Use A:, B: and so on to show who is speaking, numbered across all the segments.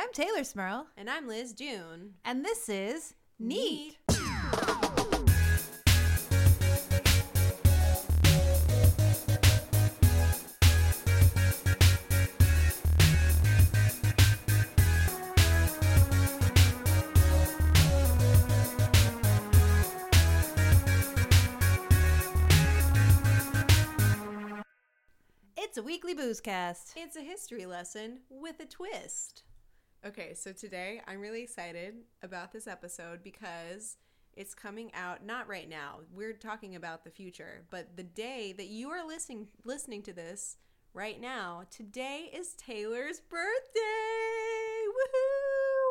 A: I'm Taylor Smurl.
B: And I'm Liz June.
A: And this is Neat. It's a weekly boozecast.
B: It's a history lesson with a twist. Okay, so today I'm really excited about this episode because it's coming out, not right now. We're talking about the future, but the day that you are listening to this right now, today is Taylor's birthday. Woohoo!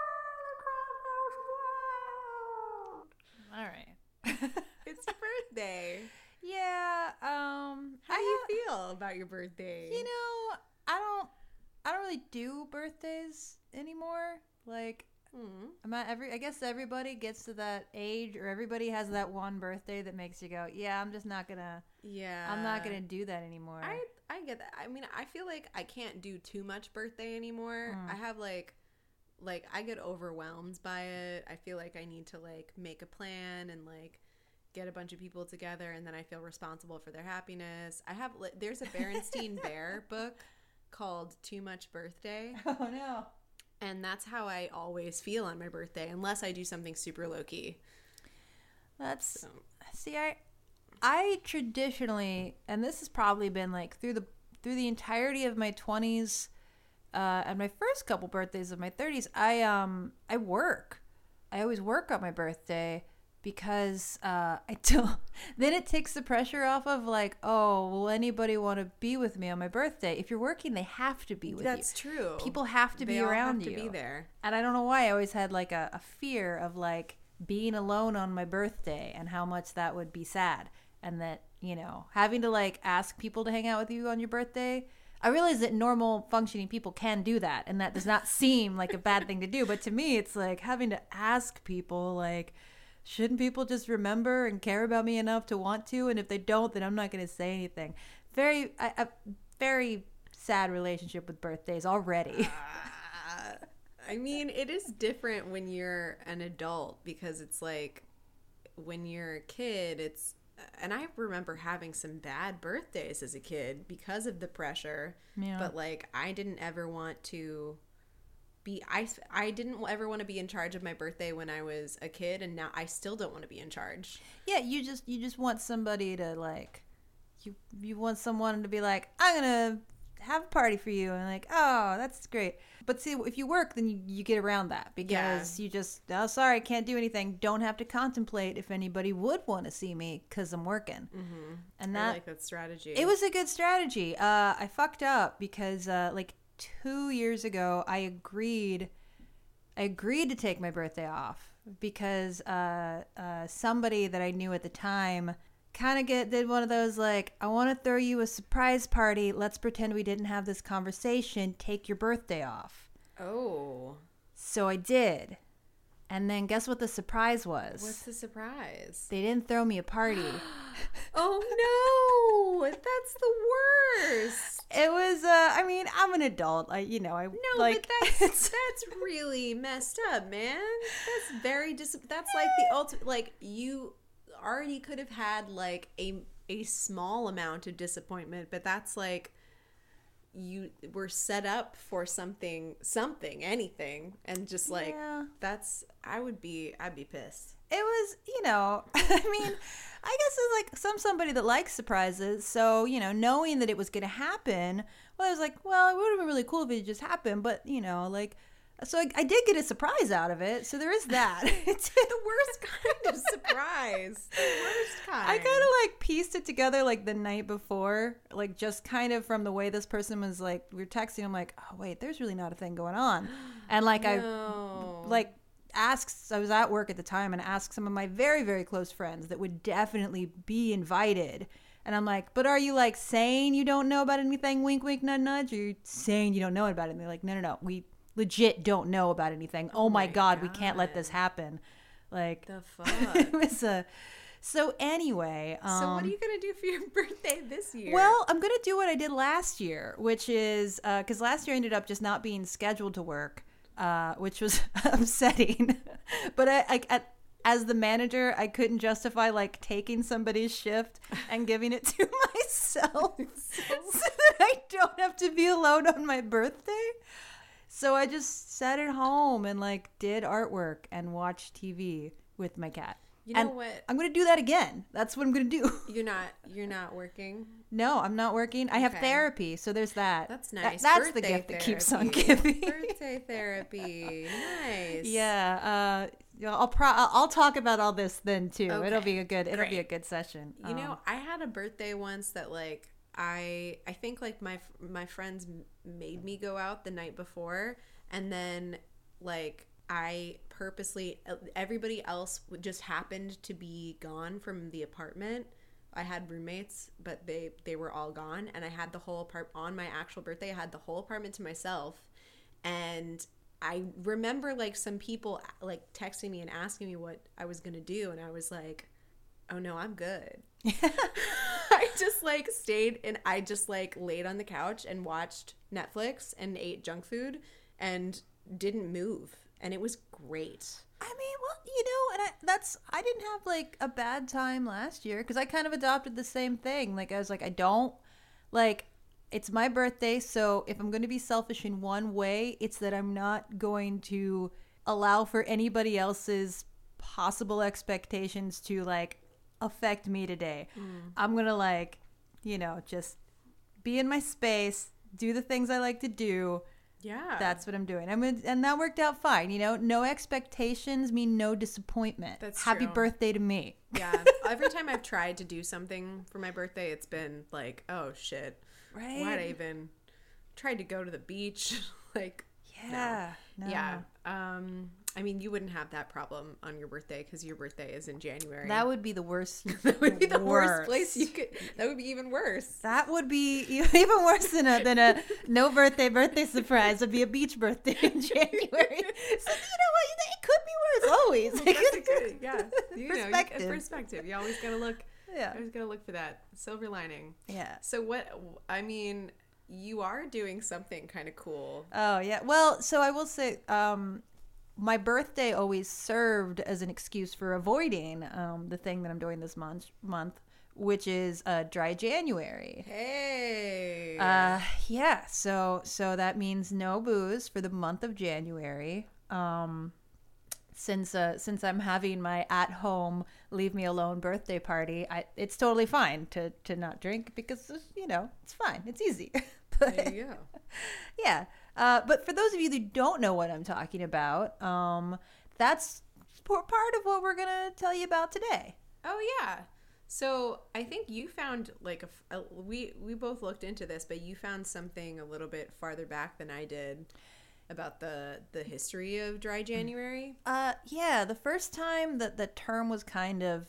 A: All right.
B: It's your birthday.
A: Yeah,
B: How do you feel about your birthday?
A: You know, I don't really do birthdays anymore. Like, I guess everybody gets to that age, or everybody has that one birthday that makes you go, yeah, I'm just not gonna. Yeah, I'm not gonna do that anymore.
B: I get that. I mean, I feel like I can't do too much birthday anymore. I have like I get overwhelmed by it. I feel like I need to like make a plan and like get a bunch of people together, and then I feel responsible for their happiness. There's a Berenstein Bear book called Too Much Birthday.
A: Oh no.
B: And that's how I always feel on my birthday, unless I do something super low key.
A: I traditionally, and this has probably been like through the entirety of my 20s and my first couple birthdays of my 30s, I work. I always work on my birthday because then it takes the pressure off of like, oh, will anybody want to be with me on my birthday? If you're working, they have to be with you.
B: That's true.
A: People have to be around you.
B: They all have to be there.
A: And I don't know why I always had like a fear of like being alone on my birthday and how much that would be sad. And that, you know, having to like ask people to hang out with you on your birthday. I realize that normal functioning people can do that, and that does not seem like a bad thing to do. But to me, it's like having to ask people, like, shouldn't people just remember and care about me enough to want to? And if they don't, then I'm not going to say anything. A very sad relationship with birthdays already.
B: I mean, it is different when you're an adult, because it's like when you're a kid, and I remember having some bad birthdays as a kid because of the pressure. Yeah. But like, I didn't ever want to I didn't ever want to be in charge of my birthday when I was a kid, and now I still don't want to be in charge.
A: Yeah, you just want somebody to like, you want someone to be like, I'm gonna have a party for you, and like, oh, that's great. But see, if you work, then you get around that, because you just, oh, sorry, I can't do anything. Don't have to contemplate if anybody would want to see me because I'm working. Mm-hmm. And
B: I like that strategy.
A: It was a good strategy. I fucked up because like 2 years ago, I agreed to take my birthday off because somebody that I knew at the time kind of did one of those like, I want to throw you a surprise party. Let's pretend we didn't have this conversation. Take your birthday off.
B: Oh. So
A: I did. And then guess what the surprise was?
B: What's the surprise?
A: They didn't throw me a party.
B: Oh, no. That's the worst.
A: It was, I mean, I'm an adult. But
B: that's really messed up, man. That's that's like the ultimate, like, you already could have had like a small amount of disappointment, but that's like, you were set up for anything, and just like, I'd be pissed.
A: It was, you know, I mean, I guess it's like somebody that likes surprises. So, you know, knowing that it was going to happen, well, I was like, well, it would have been really cool if it just happened. But, you know, like, so I did get a surprise out of it. So there is that.
B: It's the worst kind of surprise. The worst kind.
A: I kind of like pieced it together like the night before, like just kind of from the way this person was like, we were texting. I'm like, oh, wait, there's really not a thing going on. And like,
B: no.
A: I was at work at the time and asked some of my very, very close friends that would definitely be invited. And I'm like, but are you like saying you don't know about anything, wink, wink, nudge, nudge? Or are you saying you don't know about it? And they're like, no. We legit don't know about anything. Oh my God, we can't let this happen. Like,
B: the fuck?
A: It was so anyway.
B: So what are you going to do for your birthday this year?
A: Well, I'm going to do what I did last year, which is, because last year I ended up just not being scheduled to work. which was upsetting. But as the manager, I couldn't justify like taking somebody's shift and giving it to myself so that I don't have to be alone on my birthday. So I just sat at home and like did artwork and watched TV with my cat.
B: You know what?
A: I'm going to do that again. That's what I'm going to do.
B: You're not working?
A: No, I'm not working. I have
B: Okay.
A: therapy, so there's that.
B: That's nice.
A: That's the
B: Birthday
A: gift that keeps on
B: therapy.
A: giving.
B: Birthday therapy. Nice.
A: Yeah, I'll talk about all this then too.
B: Okay.
A: It'll be a
B: Great.
A: good session.
B: You know, I had a birthday once that like I think like my friends made me go out the night before, and then like I purposely, everybody else just happened to be gone from the apartment. I had roommates, but they were all gone, and I had the whole on my actual birthday. I had the whole apartment to myself, and I remember like some people like texting me and asking me what I was gonna do, and I was like, "Oh no, I'm good." I just like stayed and I just like laid on the couch and watched Netflix and ate junk food and didn't move, and it was great.
A: I mean, well, you know, and I didn't have like a bad time last year because I kind of adopted the same thing. Like I was like, I don't like. It's my birthday, so if I'm going to be selfish in one way, it's that I'm not going to allow for anybody else's possible expectations to like affect me today. I'm going to like, you know, just be in my space, do the things I like to do.
B: Yeah.
A: That's what I'm doing. And that worked out fine. You know, no expectations mean no disappointment.
B: That's
A: Happy
B: true.
A: birthday to me.
B: Yeah. Every time I've tried to do something for my birthday, it's been like, oh shit.
A: Right?
B: Why'd I even tried to go to the beach? Like,
A: Yeah. No.
B: yeah. I mean, you wouldn't have that problem on your birthday because your birthday is in January.
A: That would be the worst.
B: That would be the worst place you could. That would be even worse.
A: That would be even worse than a no birthday surprise. Would be a beach birthday in January. So you know what? It could be worse. Always.
B: That's a good, yeah. You
A: Perspective.
B: know, perspective. You always gotta look.
A: Yeah.
B: Always gotta look for that silver lining.
A: Yeah.
B: So what? I mean, you are doing something kind of cool.
A: Oh yeah. Well, so I will say, my birthday always served as an excuse for avoiding the thing that I'm doing this month, which is dry January.
B: Hey.
A: Yeah. So that means no booze for the month of January. Since I'm having my at home leave me alone birthday party, it's totally fine to not drink because you know it's fine, it's easy. But,
B: There you go.
A: yeah. But for those of you that don't know what I'm talking about, that's part of what we're gonna tell you about today.
B: Oh yeah. So I think you found like we both looked into this, but you found something a little bit farther back than I did about the history of dry January.
A: Yeah, the first time that the term was kind of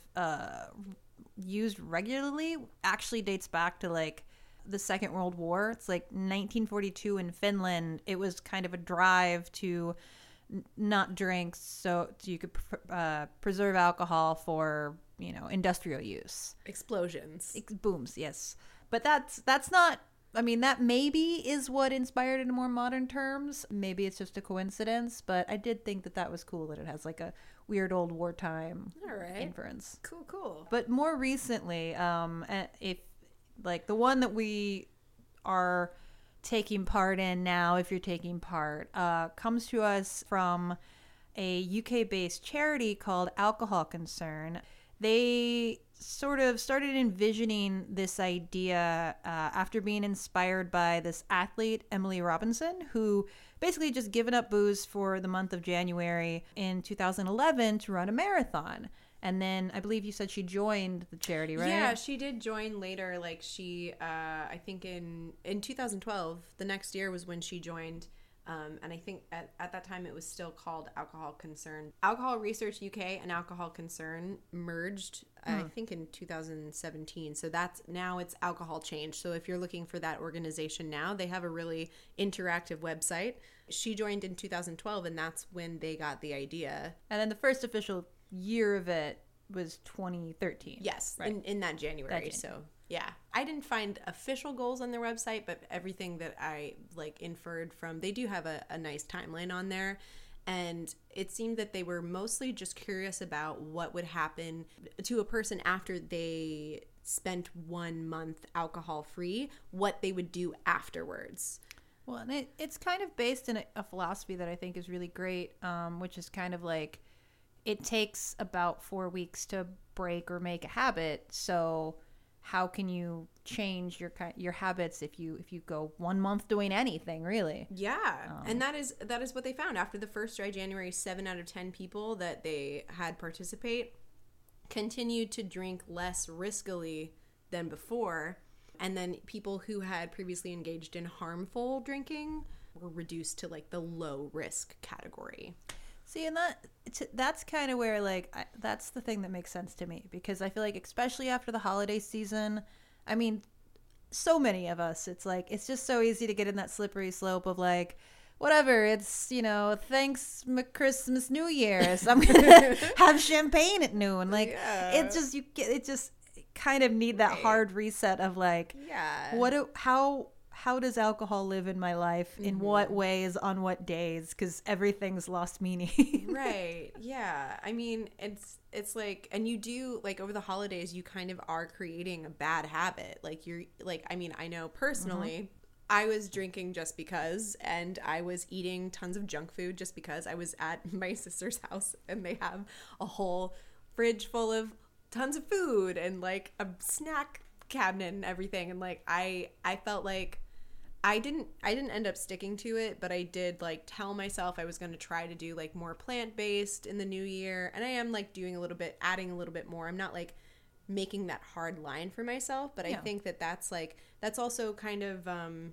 A: used regularly actually dates back to like the Second World War. It's like 1942 in Finland. It was kind of a drive to not drink so you could preserve alcohol for, you know, industrial use.
B: Explosions.
A: Booms, yes. But that's not, I mean, that maybe is what inspired it in more modern terms. Maybe it's just a coincidence, but I did think that was cool that it has like a weird old wartime
B: All right.
A: inference.
B: Cool.
A: But more recently, if like the one that we are taking part in now, if you're taking part, comes to us from a UK-based charity called Alcohol Concern. They sort of started envisioning this idea after being inspired by this athlete, Emily Robinson, who basically just given up booze for the month of January in 2011 to run a marathon. And then I believe you said she joined the charity, right?
B: Yeah, she did join later. Like she, I think in 2012, the next year was when she joined. And I think at that time it was still called Alcohol Concern. Alcohol Research UK and Alcohol Concern merged, I think in 2017. So now it's Alcohol Change. So if you're looking for that organization now, they have a really interactive website. She joined in 2012, and that's when they got the idea.
A: And then the first official year of it was 2013.
B: Yes,
A: right.
B: in that January. So Yeah. I didn't find official goals on their website, but everything that I like inferred from, they do have a nice timeline on there. And it seemed that they were mostly just curious about what would happen to a person after they spent 1 month alcohol free, what they would do afterwards.
A: Well, and it's kind of based in a philosophy that I think is really great, which is kind of like it takes about 4 weeks to break or make a habit. So how can you change your habits if you go 1 month doing anything really?
B: Yeah, and that is what they found after the first dry January. 7 out of 10 people that they had participate continued to drink less riskily than before, and then people who had previously engaged in harmful drinking were reduced to like the low risk category.
A: See, and that's kind of where like that's the thing that makes sense to me, because I feel like especially after the holiday season, I mean, so many of us, it's like it's just so easy to get in that slippery slope of like whatever, it's, thanks Christmas, New Year's, I'm gonna have champagne at noon, like it just it just kind of need that hard reset of like, how does alcohol live in my life? In what ways, on what days? Because everything's lost meaning.
B: Right. Yeah. I mean, it's like, and you do, like, over the holidays, you kind of are creating a bad habit. Like, you're, like, I mean, I know personally, I was drinking just because, and I was eating tons of junk food just because. I was at my sister's house, and they have a whole fridge full of tons of food and, like, a snack cabinet and everything. And, like, I felt like I didn't end up sticking to it, but I did like tell myself I was going to try to do like more plant-based in the new year, and I am like doing a little bit, adding a little bit more. I'm not like making that hard line for myself, but I think that's also kind of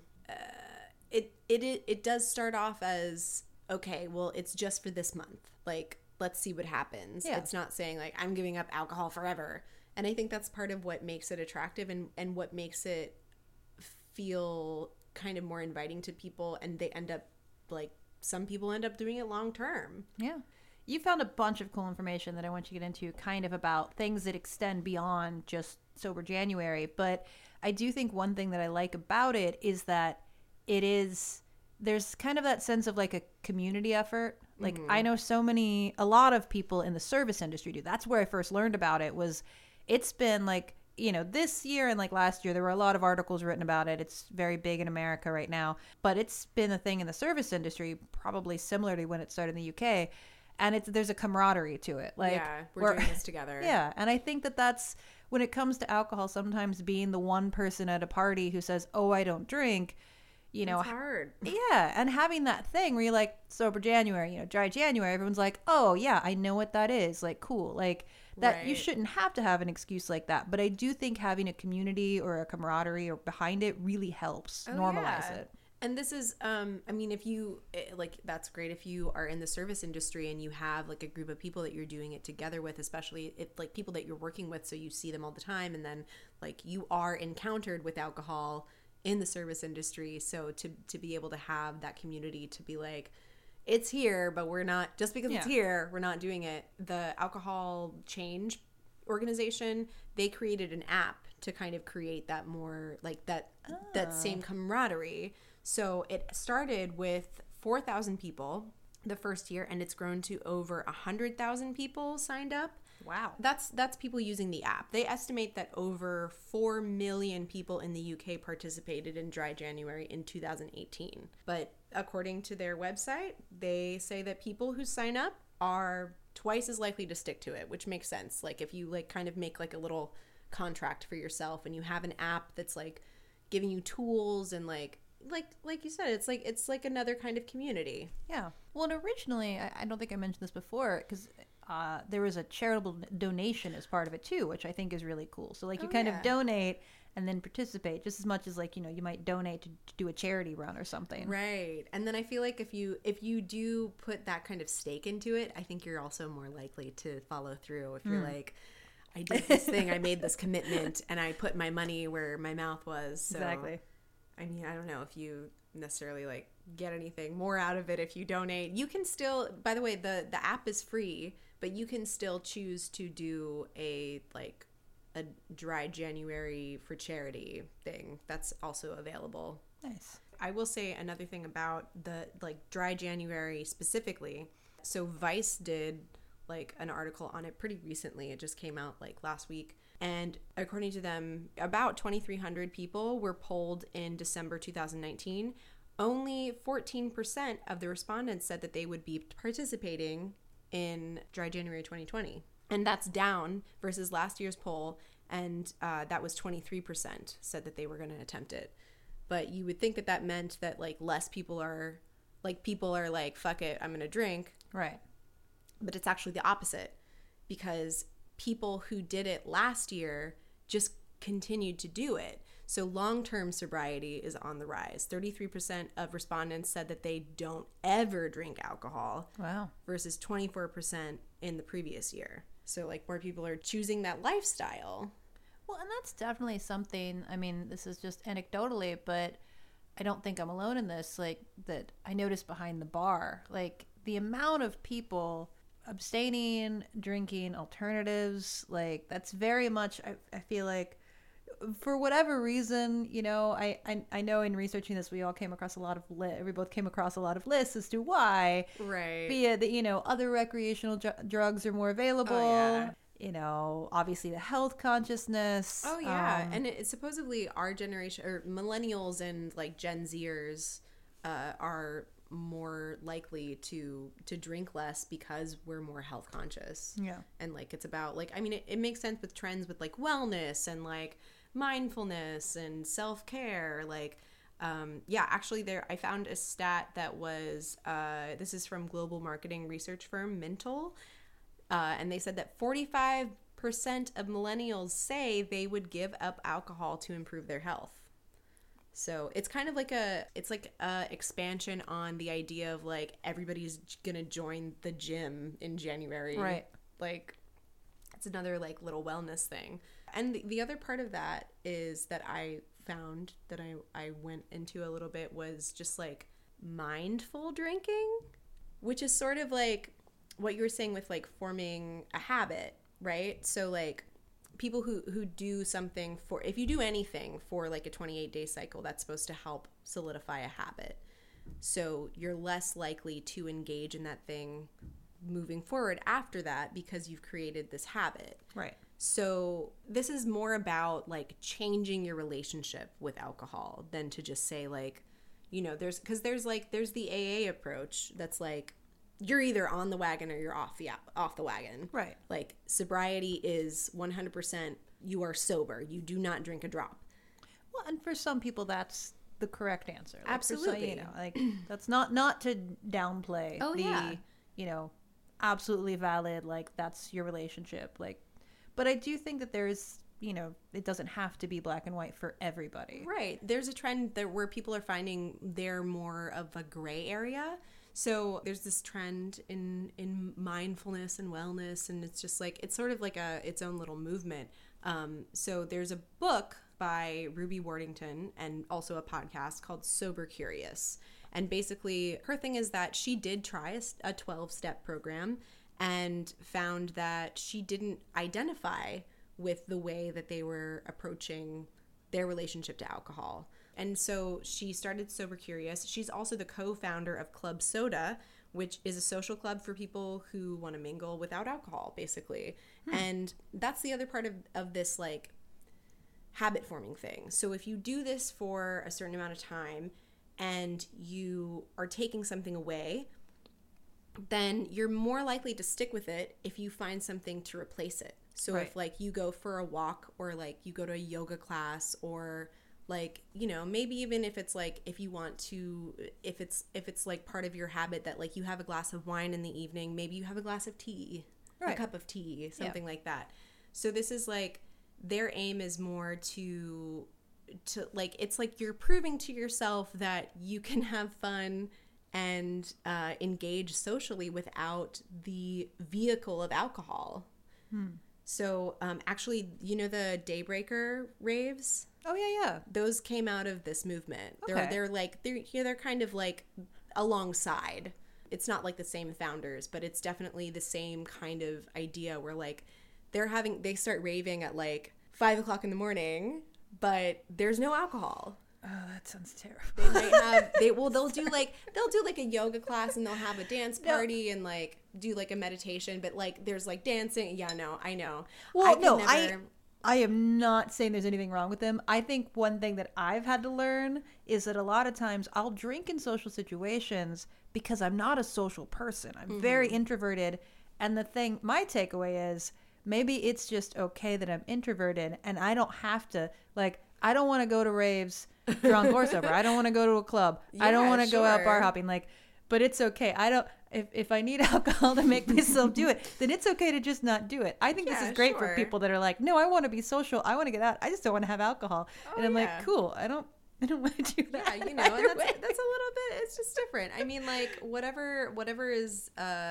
B: it does start off as, okay, well, it's just for this month. Like, let's see what happens. Yeah. It's not saying like I'm giving up alcohol forever. And I think that's part of what makes it attractive and what makes it feel kind of more inviting to people, and they end up like, some people end up doing it long term.
A: Yeah. You found a bunch of cool information that I want you to get into, kind of about things that extend beyond just Sober January. But I do think one thing that I like about it is that there's kind of that sense of like a community effort. Like, I know a lot of people in the service industry do. That's where I first learned about it. It's been like, this year and like last year, there were a lot of articles written about it. It's very big in America right now, but it's been a thing in the service industry, probably similar to when it started in the UK. And there's a camaraderie to it. Like,
B: yeah, we're doing this together.
A: Yeah. And I think that's when it comes to alcohol, sometimes being the one person at a party who says, oh, I don't drink,
B: it's hard.
A: Yeah. And having that thing where you're like, Sober January, dry January, everyone's like, oh yeah, I know what that is. Like, cool. Like that, right. You shouldn't have to have an excuse like that. But I do think having a community or a camaraderie or behind it really helps normalize it.
B: And this is, I mean, if you, like, that's great if you are in the service industry and you have, like, a group of people that you're doing it together with, especially if, like, people that you're working with, so you see them all the time, and then, like, you are encountered with alcohol in the service industry, so to be able to have that community to be like, it's here, but we're not, just because it's here, we're not doing it. The Alcohol Change organization, they created an app to kind of create that more, like, that same camaraderie. So it started with 4,000 people the first year, and it's grown to over 100,000 people signed up.
A: Wow.
B: That's people using the app. They estimate that over 4 million people in the UK participated in Dry January in 2018. But according to their website, they say that people who sign up are twice as likely to stick to it, which makes sense. Like, if you like kind of make like a little contract for yourself and you have an app that's like giving you tools and like you said, it's like another kind of community.
A: Yeah. Well, and originally, I don't think I mentioned this before, because there was a charitable donation as part of it too, which I think is really cool. So like you kind of donate and then participate just as much as like, you might donate to do a charity run or something.
B: Right. And then I feel like if you do put that kind of stake into it, I think you're also more likely to follow through. If you're like, I did this thing, I made this commitment, and I put my money where my mouth was. So,
A: exactly.
B: I mean, I don't know if you necessarily like get anything more out of it if you donate. You can still, by the way, the app is free, but you can still choose to do a like a dry January for charity thing that's also available.
A: Nice.
B: I will say another thing about the like dry January specifically. So Vice did like an article on it pretty recently. It just came out like last week. And according to them, about 2,300 people were polled in December 2019. Only 14% of the respondents said that they would be participating in dry January 2020. And that's down versus last year's poll. And that was 23% said that they were going to attempt it. But you would think that that meant that like less people are like, fuck it, I'm going to drink.
A: Right.
B: But it's actually the opposite, because people who did it last year just continued to do it. So long-term sobriety is on the rise. 33% of respondents said that they don't ever drink alcohol.
A: Wow.
B: Versus 24% in the previous year. So like more people are choosing that lifestyle.
A: Well, and that's definitely something, I mean, this is just anecdotally, but I don't think I'm alone in this, like, that I noticed behind the bar. Like, the amount of people abstaining, drinking alternatives, like, that's very much, I feel like, for whatever reason, you know, I know in researching this, we all came across a lot of we both came across a lot of lists as to why.
B: Right.
A: Be it that, you know, other recreational drugs are more available.
B: Oh, yeah.
A: You know, obviously the health consciousness.
B: Oh, yeah. And it's supposedly our generation, or millennials and like Gen Zers are more likely to drink less because we're more health conscious.
A: Yeah.
B: And like it's about like, I mean, it makes sense with trends with like wellness and like mindfulness and self-care. Like, yeah, actually I found a stat that was, this is from global marketing research firm Mintel. And they said that 45% of millennials say they would give up alcohol to improve their health. So it's kind of like a expansion on the idea of like everybody's gonna join the gym in January.
A: Right.
B: Like it's another like little wellness thing. And the other part of that is that I found that I went into a little bit was just like mindful drinking, which is sort of like what you were saying with like forming a habit, right? So like people who do something for, if you do anything for like a 28-day cycle, that's supposed to help solidify a habit. So you're less likely to engage in that thing moving forward after that because you've created this habit.
A: Right.
B: So this is more about like changing your relationship with alcohol than to just say like, you know, there's the AA approach that's like, you're either on the wagon or you're off the wagon.
A: Right.
B: Like sobriety is 100% you are sober. You do not drink a drop.
A: Well, and for some people that's the correct answer. Like
B: Absolutely.
A: For some, you know, like that's not to downplay
B: yeah.
A: you know, absolutely valid, like that's your relationship. Like, but I do think that there's, you know, it doesn't have to be black and white for everybody.
B: Right. There's a trend there where people are finding they're more of a gray area. So there's this trend in mindfulness and wellness, and it's just like, it's sort of like its own little movement. So there's a book by Ruby Worthington and also a podcast called Sober Curious. And basically her thing is that she did try a 12-step program and found that she didn't identify with the way that they were approaching their relationship to alcohol. And so she started Sober Curious. She's also the co-founder of Club Soda, which is a social club for people who want to mingle without alcohol, basically. And that's the other part of this, like, habit forming thing. So if you do this for a certain amount of time and you are taking something away, then you're more likely to stick with it if you find something to replace it. So
A: Right.
B: if, like, you go for a walk or, like, you go to a yoga class or... like, you know, maybe even if it's like, if you want to, if it's like part of your habit that like you have a glass of wine in the evening, maybe you have a glass of tea,
A: Right.
B: a cup of tea, something like that. So this is like, their aim is more to like, it's like you're proving to yourself that you can have fun and engage socially without the vehicle of alcohol. So actually, you know, the Daybreaker raves?
A: Oh yeah.
B: Those came out of this movement.
A: Okay.
B: They're kind of like alongside. It's not like the same founders, but it's definitely the same kind of idea where like they start raving at like 5 o'clock in the morning, but there's no alcohol.
A: Oh, that sounds terrible.
B: They might have they'll do like a yoga class, and they'll have a dance party and like do like a meditation, but like there's like dancing. Yeah, no, I know.
A: Well, I am not saying there's anything wrong with them. I think one thing that I've had to learn is that a lot of times I'll drink in social situations because I'm not a social person. I'm very introverted. And my takeaway is maybe it's just okay that I'm introverted and I don't have to, like, I don't want to go to raves drunk or sober. I don't want to go to a club. I don't want to go out bar hopping. Like, but it's okay. If I need alcohol to make myself do it, then it's okay to just not do it. I think this is great for people that are like, no, I want to be social. I want to get out. I just don't want to have alcohol. And I'm like, cool. I don't want to do that.
B: Yeah, you know, and that's a little bit, it's just different. I mean, like, whatever is,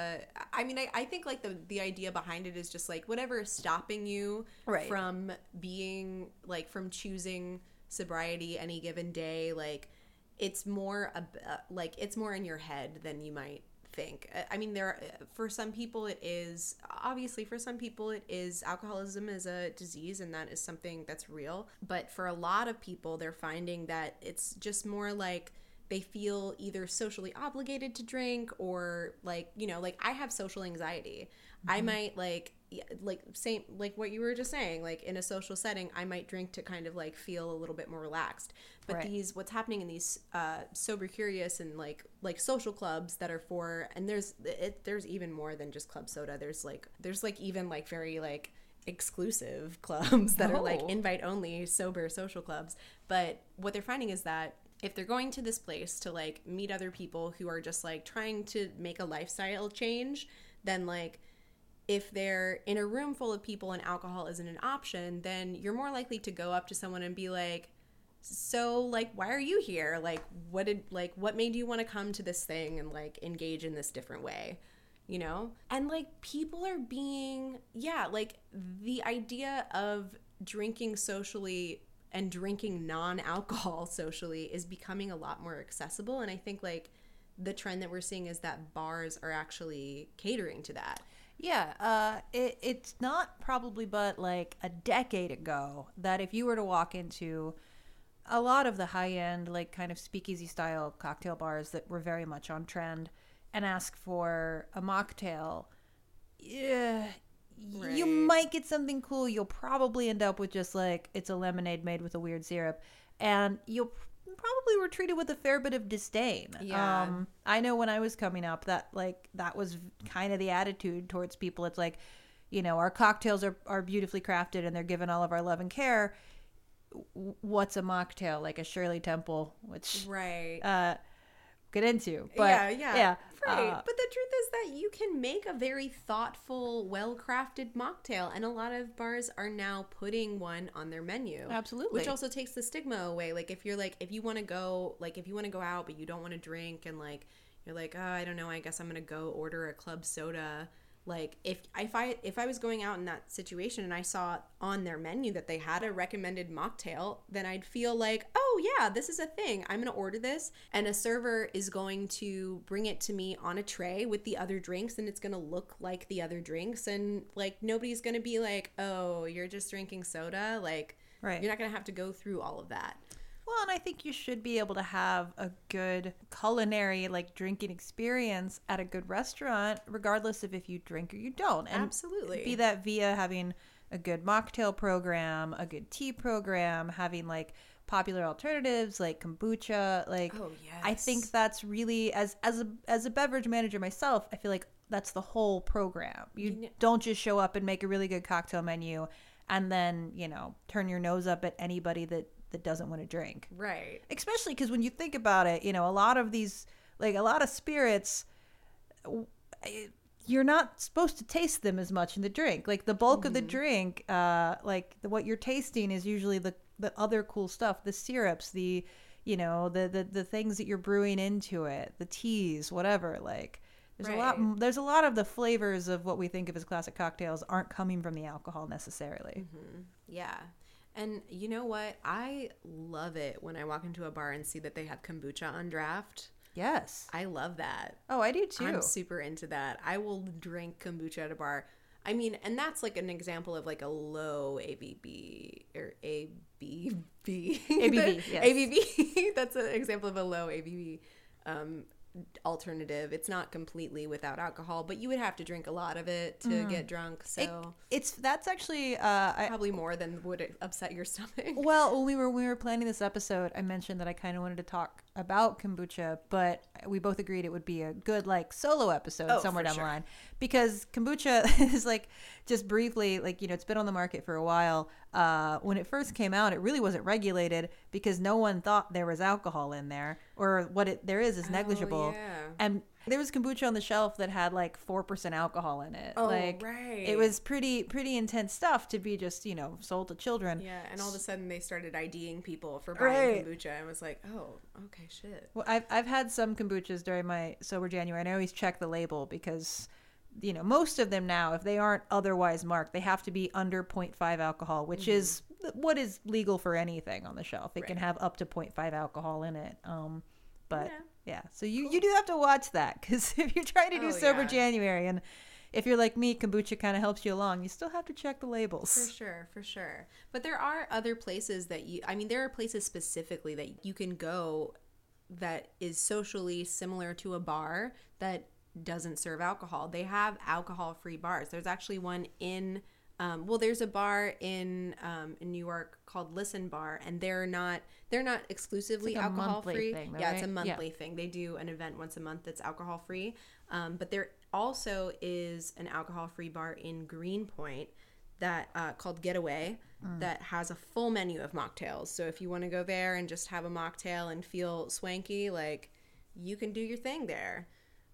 B: I mean, I think, like, the idea behind it is just, like, whatever is stopping you from being, like, from choosing sobriety any given day, like, it's more, it's more in your head than you might think. I mean, for some people it is, obviously for some people it is, alcoholism is a disease and that is something that's real, but for a lot of people they're finding that it's just more like they feel either socially obligated to drink or like, you know, like I have social anxiety. I might same like what you were just saying, like in a social setting I might drink to kind of like feel a little bit more relaxed, but what's happening in these sober curious and like social clubs that are for, and there's even more than just club soda, there's even like very like exclusive clubs that are like invite only sober social clubs, but what they're finding is that if they're going to this place to like meet other people who are just like trying to make a lifestyle change, then like if they're in a room full of people and alcohol isn't an option, then you're more likely to go up to someone and be like, so like, why are you here? Like, what made you want to come to this thing and like engage in this different way, you know? And like people are being, like the idea of drinking socially and drinking non-alcohol socially is becoming a lot more accessible. And I think like the trend that we're seeing is that bars are actually catering to that.
A: Yeah, it's not probably but like a decade ago that if you were to walk into a lot of the high-end, like kind of speakeasy style cocktail bars that were very much on trend and ask for a mocktail, you might get something cool. You'll probably end up with just like, it's a lemonade made with a weird syrup, and you'll probably were treated with a fair bit of disdain. I know when I was coming up that was kind of the attitude towards people. It's like, you know, our cocktails are beautifully crafted and they're given all of our love and care. What's a mocktail? Like a Shirley Temple, which get into, but yeah.
B: Right. But the truth is that you can make a very thoughtful, well-crafted mocktail, and a lot of bars are now putting one on their menu.
A: Absolutely.
B: Which also takes the stigma away. Like if you want to go out but you don't want to drink, and like you're like, oh, I don't know, I guess I'm going to go order a club soda. Like if I was going out in that situation and I saw on their menu that they had a recommended mocktail, then I'd feel like, oh yeah, this is a thing. I'm going to order this, and a server is going to bring it to me on a tray with the other drinks, and it's going to look like the other drinks, and like nobody's going to be like, oh, you're just drinking soda. Like you're not going to have to go through all of that.
A: Well, and I think you should be able to have a good culinary, like drinking experience at a good restaurant, regardless of if you drink or you don't. And
B: absolutely.
A: Be that via having a good mocktail program, a good tea program, having like popular alternatives like kombucha. Like, oh, yes. I think that's really, as a beverage manager myself, I feel like that's the whole program. You don't just show up and make a really good cocktail menu and then, you know, turn your nose up at anybody that doesn't want to drink.
B: Right.
A: Especially because when you think about it, you know, a lot of these, like a lot of spirits, you're not supposed to taste them as much in the drink. Like the bulk of the drink, what you're tasting is usually the other cool stuff, the syrups, the, you know, the things that you're brewing into it, the teas, whatever. Like there's a lot of the flavors of what we think of as classic cocktails aren't coming from the alcohol necessarily.
B: Mm-hmm. Yeah. And you know what? I love it when I walk into a bar and see that they have kombucha on draft.
A: Yes.
B: I love that.
A: Oh, I do too.
B: I'm super into that. I will drink kombucha at a bar. I mean, and that's like an example of like a low ABB or ABV.
A: ABV, yes.
B: ABV. That's an example of a low ABV alternative. It's not completely without alcohol, but you would have to drink a lot of it to get drunk. So
A: that's actually
B: probably more than would upset your stomach.
A: Well, when we were planning this episode, I mentioned that I kind of wanted to talk about kombucha, but we both agreed it would be a good like solo episode somewhere down the line, because kombucha is like, just briefly, like, you know, it's been on the market for a while. When it first came out, it really wasn't regulated because no one thought there was alcohol in there, or there is negligible.
B: Yeah.
A: And there was kombucha on the shelf that had like 4% alcohol in it.
B: Oh,
A: like,
B: right.
A: It was pretty intense stuff to be just, you know, sold to children.
B: Yeah, and all of a sudden they started IDing people for buying kombucha, and was like, oh, okay, shit.
A: Well, I've had some kombuchas during my sober January, and I always check the label because, you know, most of them now, if they aren't otherwise marked, they have to be under 0.5 alcohol, which is what is legal for anything on the shelf. It can have up to 0.5 alcohol in it. But yeah, so you do have to watch that, because if you're trying to do sober January, and if you're like me, kombucha kind of helps you along, you still have to check the labels.
B: For sure. But there are other places that there are places specifically that you can go that is socially similar to a bar that doesn't serve alcohol. They have alcohol-free bars. There's actually one in there's a bar in New York called Listen Bar, and they're not exclusively
A: like
B: alcohol-free.
A: Thing, though,
B: yeah,
A: right?
B: It's a monthly thing. They do an event once a month that's alcohol-free. But there also is an alcohol-free bar in Greenpoint that called Getaway that has a full menu of mocktails. So if you want to go there and just have a mocktail and feel swanky, like, you can do your thing there.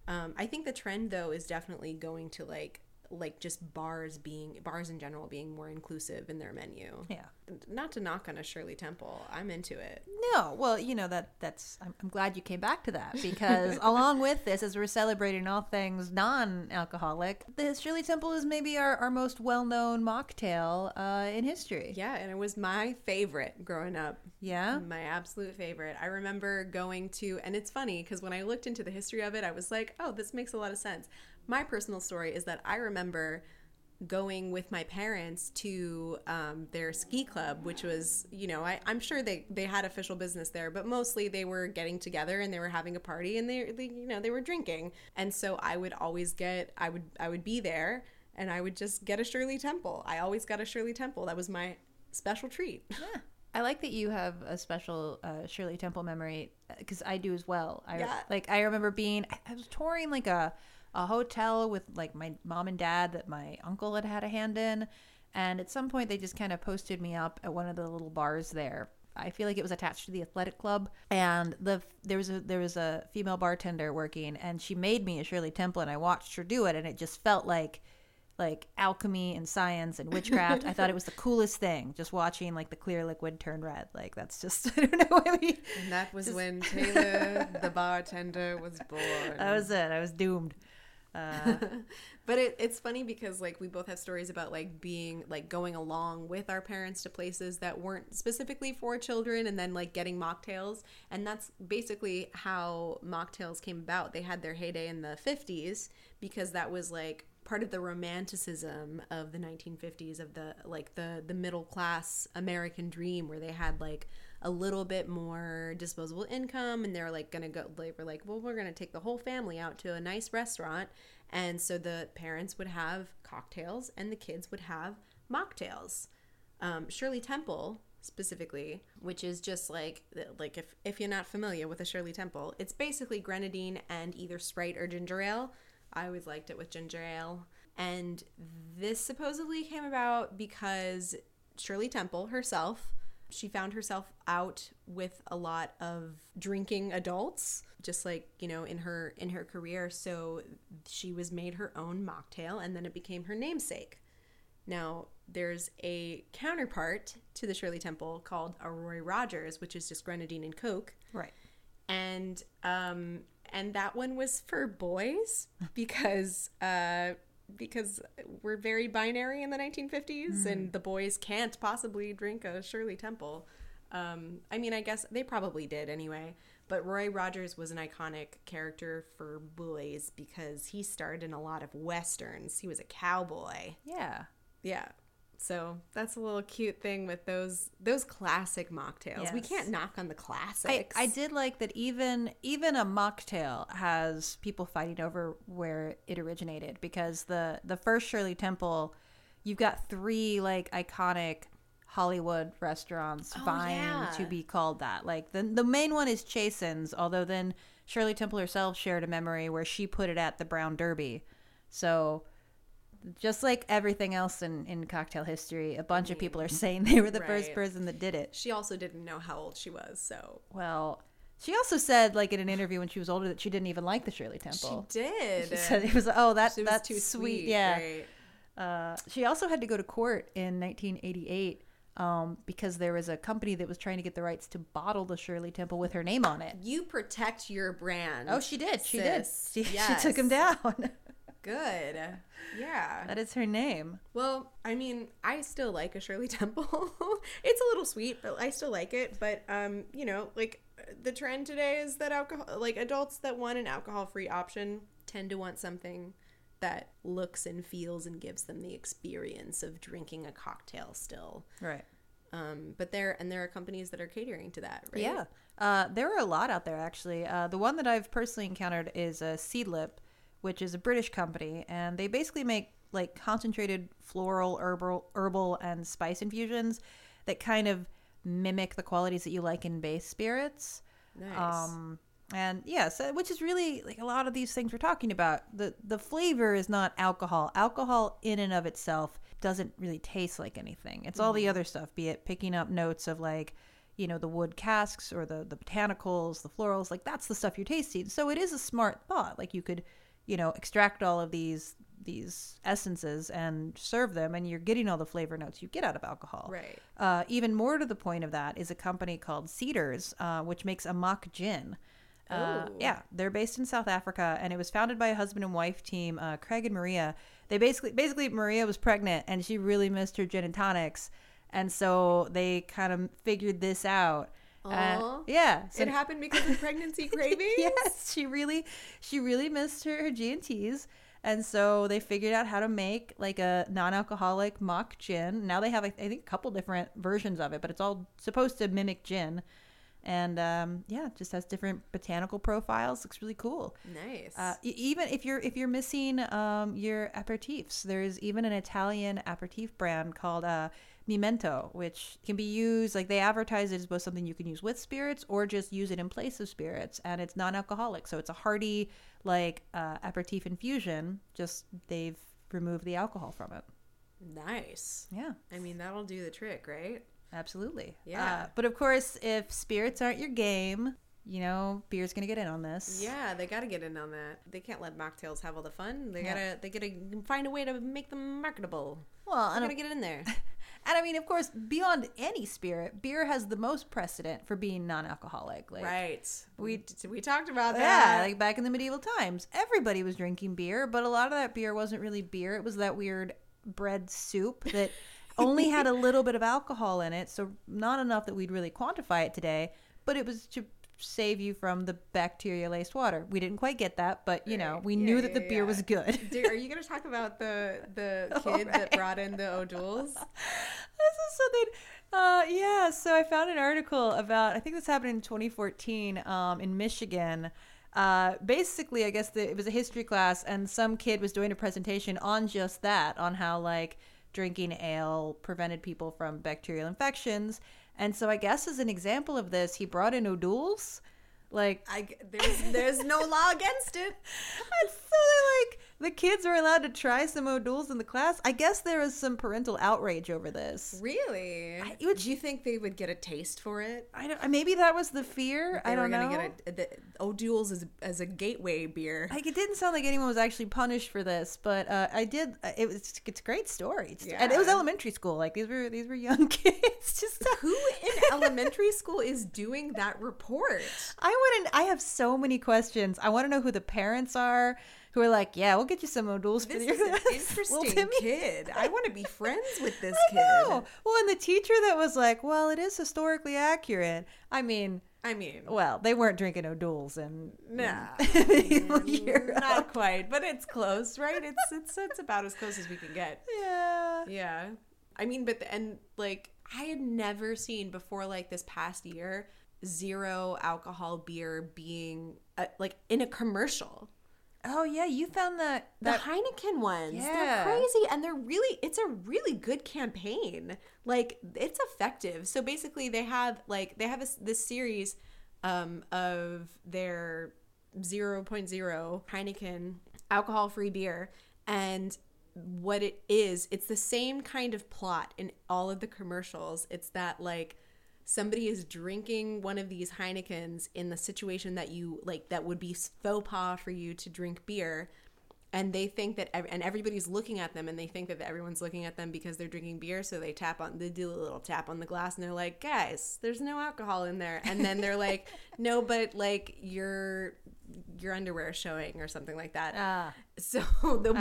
B: I think the trend, though, is definitely going to like just bars in general being more inclusive in their menu.
A: Yeah.
B: Not to knock on a Shirley Temple. I'm into it.
A: No, well, you know, I'm glad you came back to that, because along with this, as we're celebrating all things non-alcoholic, the Shirley Temple is maybe our most well-known mocktail in history.
B: Yeah, and it was my favorite growing up.
A: Yeah?
B: My absolute favorite. I remember going to, and it's funny because when I looked into the history of it, I was like, oh, this makes a lot of sense. My personal story is that I remember going with my parents to their ski club, which was, you know, I'm sure they had official business there, but mostly they were getting together and they were having a party, and they were drinking. And so I would always I would be there, and I would just get a Shirley Temple. I always got a Shirley Temple. That was my special treat.
A: Yeah. I like that you have a special Shirley Temple memory, because I do as well. I remember I was touring like a hotel with like my mom and dad that my uncle had a hand in, and at some point they just kind of posted me up at one of the little bars there. I feel like it was attached to the athletic club, and there was a female bartender working, and she made me a Shirley Temple, and I watched her do it, and it just felt like alchemy and science and witchcraft. I thought it was the coolest thing, just watching like the clear liquid turn red. Like, that's just, I don't know.
B: And that was when Taylor, the bartender, was born.
A: That was it. I was doomed.
B: But it's funny because like we both have stories about like being like going along with our parents to places that weren't specifically for children, and then like getting mocktails. And that's basically how mocktails came about. They had their heyday in the 50s because that was like part of the romanticism of the 1950s, of the middle class American dream, where they had like a little bit more disposable income, and they were like well, we're gonna take the whole family out to a nice restaurant, and so the parents would have cocktails and the kids would have mocktails. Shirley Temple specifically, which is just like if you're not familiar with a Shirley Temple, it's basically grenadine and either Sprite or ginger ale. I always liked it with ginger ale. And this supposedly came about because Shirley Temple herself, she found herself out with a lot of drinking adults, just like, you know, in her career. So she was made her own mocktail, and then it became her namesake. Now, there's a counterpart to the Shirley Temple called a Roy Rogers, which is just grenadine and Coke.
A: Right.
B: And that one was for boys because we're very binary in the 1950s, and the boys can't possibly drink a Shirley Temple. I mean, I guess they probably did anyway. But Roy Rogers was an iconic character for boys because he starred in a lot of westerns. He was a cowboy.
A: Yeah.
B: Yeah. So that's a little cute thing with those classic mocktails.
A: Yes.
B: We can't knock on the classics.
A: I did like that even a mocktail has people fighting over where it originated, because the first Shirley Temple, you've got 3 like iconic Hollywood restaurants vying to be called that. Like the main one is Chasen's, although then Shirley Temple herself shared a memory where she put it at the Brown Derby. So just like everything else in cocktail history, a bunch of people are saying they were the first person that did it.
B: She also didn't know how old she was, so.
A: Well, she also said, like in an interview when she was older, that she didn't even like the Shirley Temple.
B: She did.
A: She said it was, that's
B: too
A: sweet. Yeah.
B: Right.
A: She also had to go to court in 1988 because there was a company that was trying to get the rights to bottle the Shirley Temple with her name on it.
B: You protect your brand.
A: Oh, she did. She
B: sis.
A: did. She
B: Yes.
A: took him down.
B: Good. Yeah.
A: That is her name.
B: Well, I mean, I still like a Shirley Temple. It's a little sweet, but I still like it. But you know, like the trend today is that adults that want an alcohol-free option tend to want something that looks and feels and gives them the experience of drinking a cocktail still.
A: Right.
B: But there are companies that are catering to that, right?
A: Yeah. There are a lot out there, actually. The one that I've personally encountered is Seedlip, which is a British company, and they basically make like concentrated floral, herbal, and spice infusions that kind of mimic the qualities that you like in base spirits.
B: Nice.
A: And yes, which is really like a lot of these things we're talking about. The flavor is not alcohol. Alcohol in and of itself doesn't really taste like anything. It's all the other stuff, be it picking up notes of like, you know, the wood casks or the botanicals, the florals, like that's the stuff you're tasting. So it is a smart thought. Like you could, you know, extract all of these essences and serve them, and you're getting all the flavor notes you get out of alcohol.
B: Right.
A: Even more to the point of that is a company called Cedars, which makes a mock gin. Yeah, they're based in South Africa, and it was founded by a husband and wife team, Craig and Maria. They basically Maria was pregnant, and she really missed her gin and tonics, and so they kind of figured this out. Yeah,
B: so it happened because of pregnancy cravings.
A: Yes, she really missed her G&Ts, and so they figured out how to make like a non-alcoholic mock gin. Now they have, I think, a couple different versions of it, but it's all supposed to mimic gin. And yeah, it just has different botanical profiles. Looks really cool.
B: Nice.
A: Even if you're missing your aperitifs, there's even an Italian aperitif brand called Memento, which can be used, like they advertise it as both something you can use with spirits or just use it in place of spirits, and it's non-alcoholic, so it's a hearty like aperitif infusion. Just they've removed the alcohol from it.
B: Nice.
A: Yeah.
B: I mean, that'll do the trick, right?
A: Absolutely.
B: Yeah.
A: But of course, if spirits aren't your game, you know, beer's gonna get in on this.
B: Yeah, they gotta get in on that. They can't let mocktails have all the fun. They gotta find a way to make them marketable.
A: Well,
B: they gotta get in there.
A: And I mean, of course, beyond any spirit, beer has the most precedent for being non-alcoholic. Like,
B: right. We talked about that.
A: Yeah, like back in the medieval times, everybody was drinking beer, but a lot of that beer wasn't really beer. It was that weird bread soup that only had a little bit of alcohol in it, so not enough that we'd really quantify it today, but it was to save you from the bacteria-laced water. We didn't quite get that, but you know, we knew that the beer was good.
B: Dude, are you going to talk about the kid that brought in the O'Douls?
A: This is something, yeah, so I found an article about, I think this happened in 2014 in Michigan. Basically, I guess it was a history class, and some kid was doing a presentation on just that, on how like drinking ale prevented people from bacterial infections. And so I guess as an example of this, he brought in O'Douls. Like,
B: there's no law against it.
A: And so like the kids were allowed to try some O'Douls in the class. I guess there was some parental outrage over this.
B: Really? Do you think they would get a taste for it?
A: Maybe that was the fear. I don't know.
B: Get the O'Douls as a gateway beer.
A: Like, it didn't sound like anyone was actually punished for this, but it's a great story. And it was elementary school. Like these were young kids. Just
B: who in elementary school is doing that report?
A: I have so many questions. I want to know who the parents are who are like, yeah, we'll get you some O'Douls for your class.
B: This is an interesting kid. I want to be friends with this kid.
A: I know. Well, and the teacher that was like, well, it is historically accurate. I mean,
B: I mean,
A: Well, they weren't drinking O'Doul's in
B: nah,
A: medieval Europe.
B: not quite, but it's close, right? It's about as close as we can get.
A: Yeah.
B: Yeah. I mean, and like I had never seen before, like this past year, zero alcohol beer being like in a commercial.
A: Oh yeah, you found
B: The Heineken ones,
A: Yeah.
B: they're crazy, and it's a really good campaign. Like it's effective. So basically, they have this series of their 0.0 Heineken alcohol-free beer, and what it is, it's the same kind of plot in all of the commercials. It's that like somebody is drinking one of these Heinekens in the situation that you like, that would be faux pas for you to drink beer, and they think that and everybody's looking at them, and they think that everyone's looking at them because they're drinking beer, so they do a little tap on the glass, and they're like, guys, there's no alcohol in there, and then they're like, no, but like your underwear is showing or something like that. So the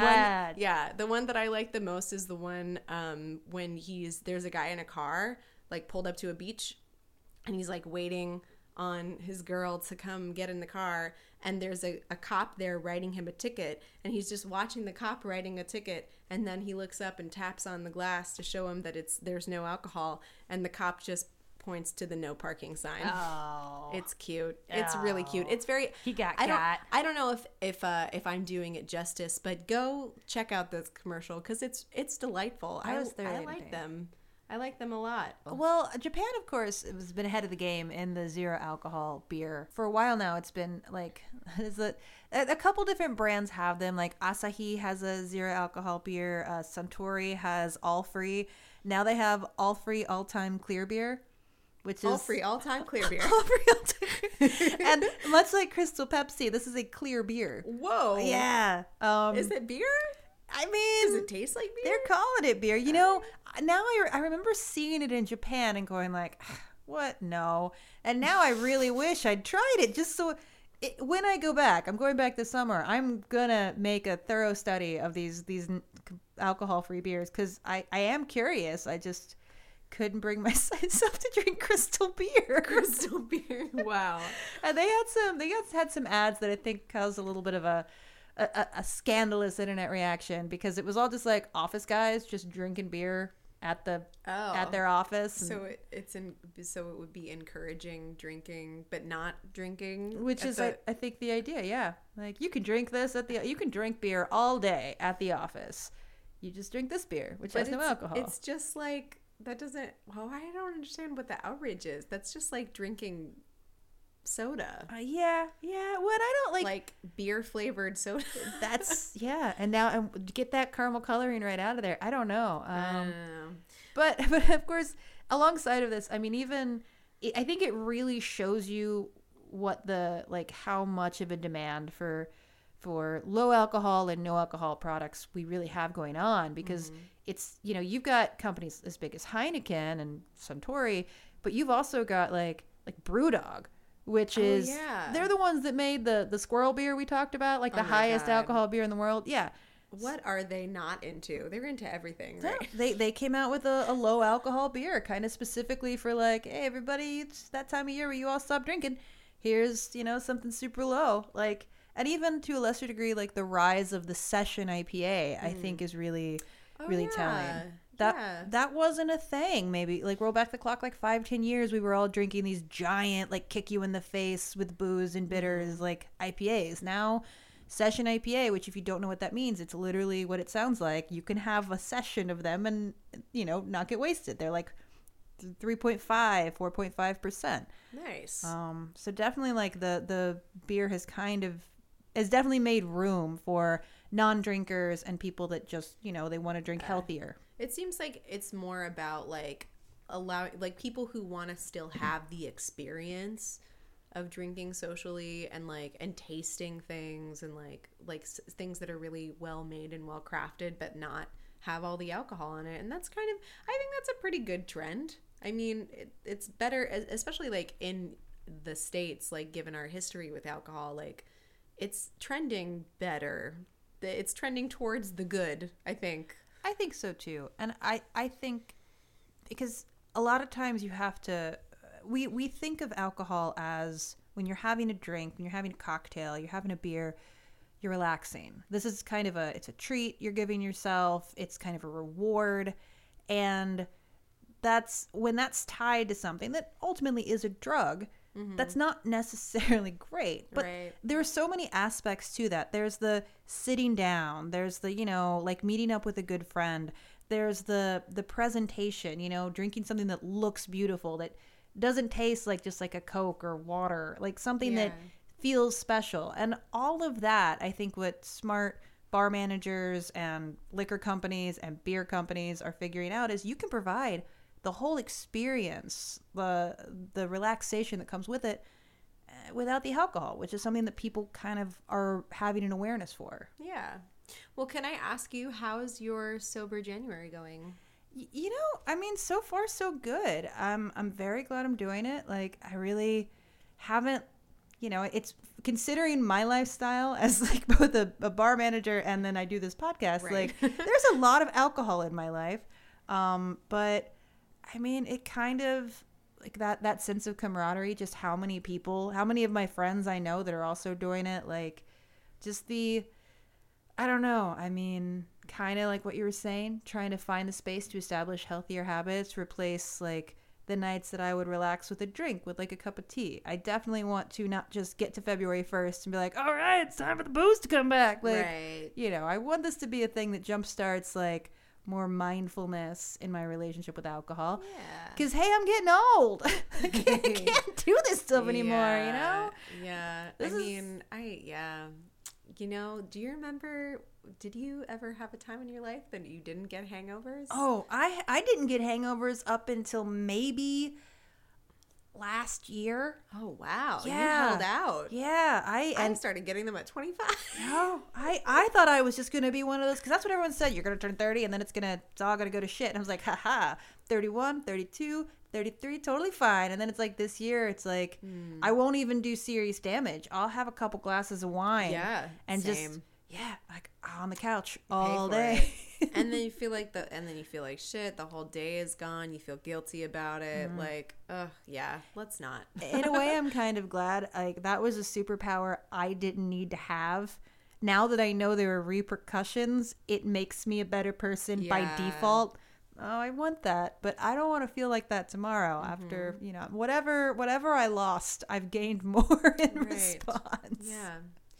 B: one that I like the most is the one when there's a guy in a car like pulled up to a beach, and he's like waiting on his girl to come get in the car, and there's a cop there writing him a ticket, and he's just watching the cop writing a ticket, and then he looks up and taps on the glass to show him that there's no alcohol, and the cop just points to the no parking sign.
A: Oh,
B: it's cute. It's really cute. It's very.
A: He got
B: got. I don't know if I'm doing it justice, but go check out this commercial because it's delightful. I like them. I like them a lot.
A: Well, Japan, of course, has been ahead of the game in the zero alcohol beer. For a while now, it's been like, a couple different brands have them. Like Asahi has a zero alcohol beer. Suntory has all free. Now they have all free all time clear beer, which is
B: all free all time clear beer.
A: All free all time. And much like Crystal Pepsi, this is a clear beer.
B: Whoa.
A: Yeah.
B: Is it beer?
A: I mean,
B: does it taste like beer?
A: They're calling it beer. You know, now I remember seeing it in Japan and going like, what? No. And now I really wish I'd tried it just so when I go back, I'm going back this summer, I'm going to make a thorough study of these alcohol-free beers because I am curious. I just couldn't bring myself to drink crystal beer.
B: Crystal beer. Wow.
A: And they had some ads that I think caused a little bit of a scandalous internet reaction because it was all just like office guys just drinking beer at their office.
B: So so it would be encouraging drinking but not drinking,
A: which is I think the idea. Yeah, like you can drink this you can drink beer all day at the office. You just drink this beer, which has no alcohol.
B: It's just like that doesn't. Well, I don't understand what the outrage is. That's just like drinking soda.
A: Yeah. What I don't
B: like beer flavored soda.
A: That's and now get that caramel coloring right out of there. I don't know. But of course, alongside of this, I mean, I think it really shows you what how much of a demand for low alcohol and no alcohol products we really have going on because it's you've got companies as big as Heineken and Suntory, but you've also got like BrewDog, which is they're the ones that made the squirrel beer we talked about, like the highest alcohol beer in the world. Yeah.
B: What are they not into? They're into everything, right?
A: They came out with a low alcohol beer kind of specifically for like, hey, everybody, it's that time of year where you all stop drinking. Here's, something super low. Like, and even to a lesser degree, like the rise of the session IPA, I think is really telling. That wasn't a thing. Maybe like roll back the clock like 5-10 years, we were all drinking these giant like kick you in the face with booze and bitters like IPAs. Now session IPA, which if you don't know what that means, it's literally what it sounds like. You can have a session of them and not get wasted. They're like 3.5 4.5%.
B: Nice.
A: So definitely like the beer has definitely made room for non-drinkers and people that just they want to drink healthier.
B: It seems like it's more about like allowing like people who want to still have the experience of drinking socially and tasting things and like things that are really well made and well crafted but not have all the alcohol in it. And that's I think that's a pretty good trend. I mean, it's better, especially like in the States, like given our history with alcohol, like it's trending better. It's trending towards the good, I think.
A: I think so too. And I think because a lot of times you have to we think of alcohol as when you're having a drink, when you're having a cocktail, you're having a beer, you're relaxing. This is kind of it's a treat you're giving yourself. It's kind of a reward. And that's when that's tied to something that ultimately is a drug, that's not necessarily great. But there are so many aspects to that. There's the sitting down, there's the, like meeting up with a good friend. There's the presentation, drinking something that looks beautiful, that doesn't taste like just like a Coke or water, like something that feels special. And all of that, I think what smart bar managers and liquor companies and beer companies are figuring out is you can provide the whole experience, the relaxation that comes with it without the alcohol, which is something that people kind of are having an awareness for.
B: Yeah. Well, can I ask you, how's your sober January going?
A: I mean, so far so good. I'm very glad I'm doing it. Like, I really haven't, it's considering my lifestyle as like both a bar manager and then I do this podcast.
B: Right.
A: Like, there's a lot of alcohol in my life. But I mean, it kind of like that sense of camaraderie, just how many of my friends I know that are also doing it, like just I don't know. I mean, kind of like what you were saying, trying to find the space to establish healthier habits, replace like the nights that I would relax with a drink, with like a cup of tea. I definitely want to not just get to February 1st and be like, all right, it's time for the booze to come back. Like, I want this to be a thing that jumpstarts like more mindfulness in my relationship with alcohol.
B: Yeah.
A: Because, hey, I'm getting old. I can't do this stuff anymore,
B: Yeah. Do you remember, did you ever have a time in your life that you didn't get hangovers?
A: Oh, I didn't get hangovers up until maybe last year.
B: Oh, wow.
A: Yeah.
B: You held out.
A: Yeah.
B: I started getting them at 25.
A: No, I thought I was just going to be one of those, because that's what everyone said. You're going to turn 30 and then it's all going to go to shit. And I was like, haha, 31, 32, 33, totally fine. And then it's like this year, it's like, I won't even do serious damage. I'll have a couple glasses of wine.
B: Yeah.
A: And
B: same.
A: like on the couch all day.
B: And then you feel like shit. The whole day is gone. You feel guilty about it. Like, let's not.
A: In a way, I'm kind of glad. Like, that was a superpower I didn't need to have. Now that I know there are repercussions, it makes me a better person by default. Oh, I want that, but I don't want to feel like that tomorrow. After whatever I lost, I've gained more in response.
B: Yeah.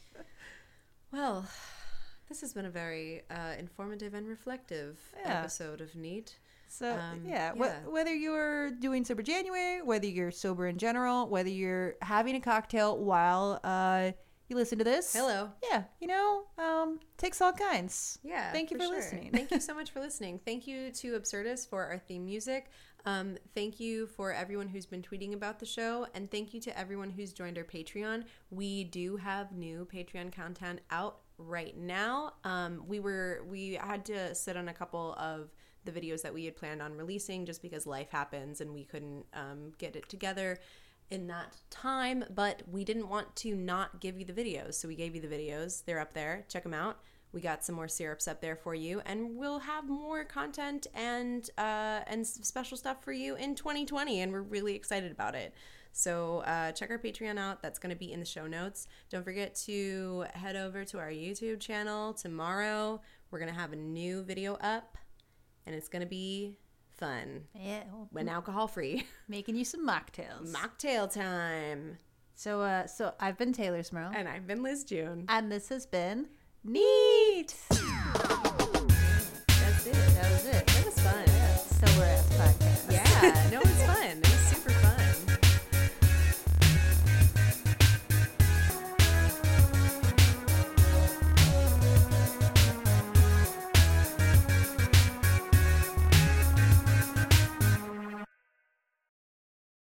B: Well, this has been a very informative and reflective episode of Neat.
A: So, whether you're doing Sober January, whether you're sober in general, whether you're having a cocktail while you listen to this.
B: Hello.
A: Yeah, takes all kinds.
B: Yeah.
A: Thank you for listening.
B: Thank you so much for listening. Thank you to Absurdus for our theme music. Thank you for everyone who's been tweeting about the show, and thank you to everyone who's joined our Patreon. We do have new Patreon content out right now. We had to sit on a couple of the videos that we had planned on releasing just because life happens and we couldn't get it together in that time, but we didn't want to not give you the videos, so we gave you the videos. They're up there. Check them out. We got some more syrups up there for you, and we'll have more content and special stuff for you in 2020, and we're really excited about it. So check our Patreon out. That's going to be in the show notes. Don't forget to head over to our YouTube channel tomorrow. We're going to have a new video up, and it's going to be fun.
A: Yeah.
B: When alcohol free.
A: Making you some mocktails.
B: Mocktail time.
A: So I've been Taylor Smurl.
B: And I've been Liz June.
A: And this has been Neat.